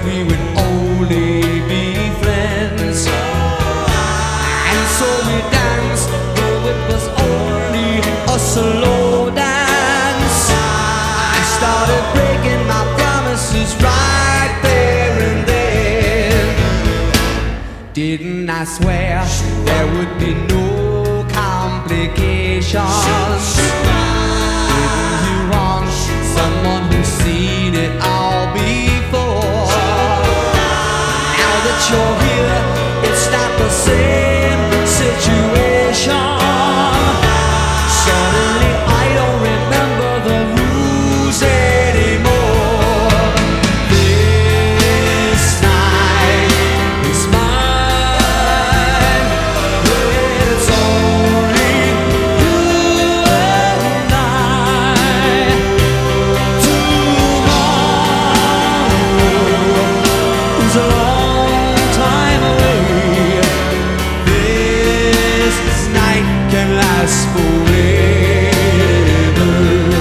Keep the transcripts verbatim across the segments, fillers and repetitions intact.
we would only be friends. And so we danced, though it was only a slow dance. I started breaking my promises right there and then. Didn't I swear there would be no complications? Didn't you want someone who's seen it all before? Now that you're here, it's not the same situation. Suddenly I don't remember the rules anymore. This night is mine. It's only you and I. Tomorrow is a long time away. This night can last forever.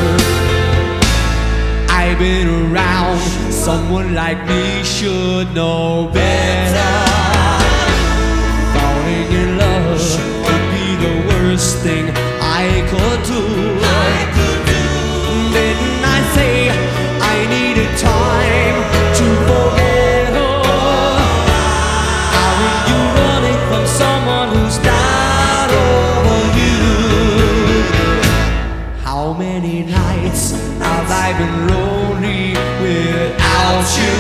I've been around, someone like me should know better. Falling in love would be the worst thing I could do. Didn't I say I needed time to forget her? How are you running from someone who's not over you? How many nights have I been lonely without you?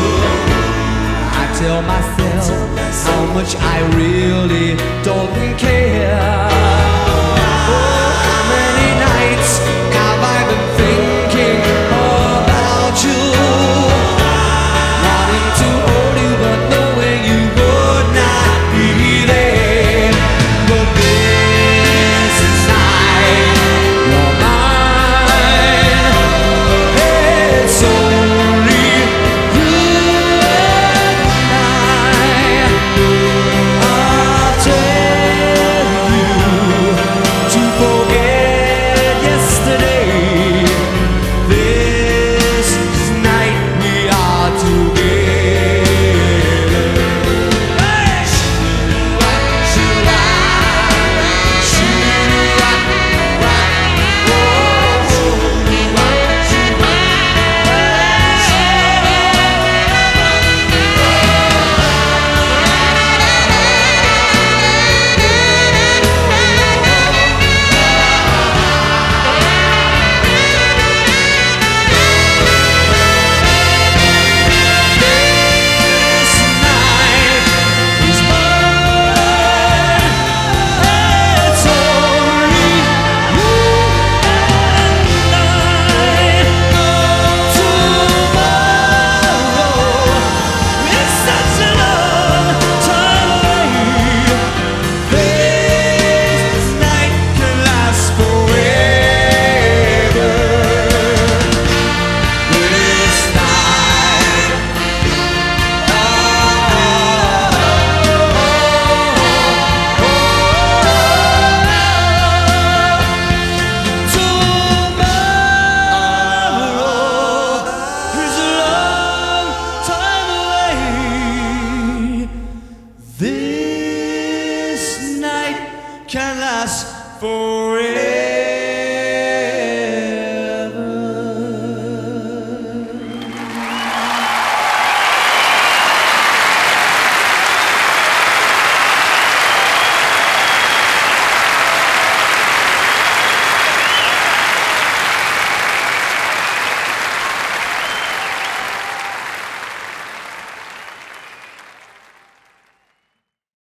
I tell myself how much I really don't care. Oh, how many nights have I been thinking about you? Wanting to hold you but knowing you would not be there. But this night you're mine. It's only you and I. I'll tell you to forget yesterday. This night we are together. Hey! This night is mine. It's only you and I. Tomorrow is such a long time away. This night can last forever. This night. Tomorrow is a long time away. This night can last forever.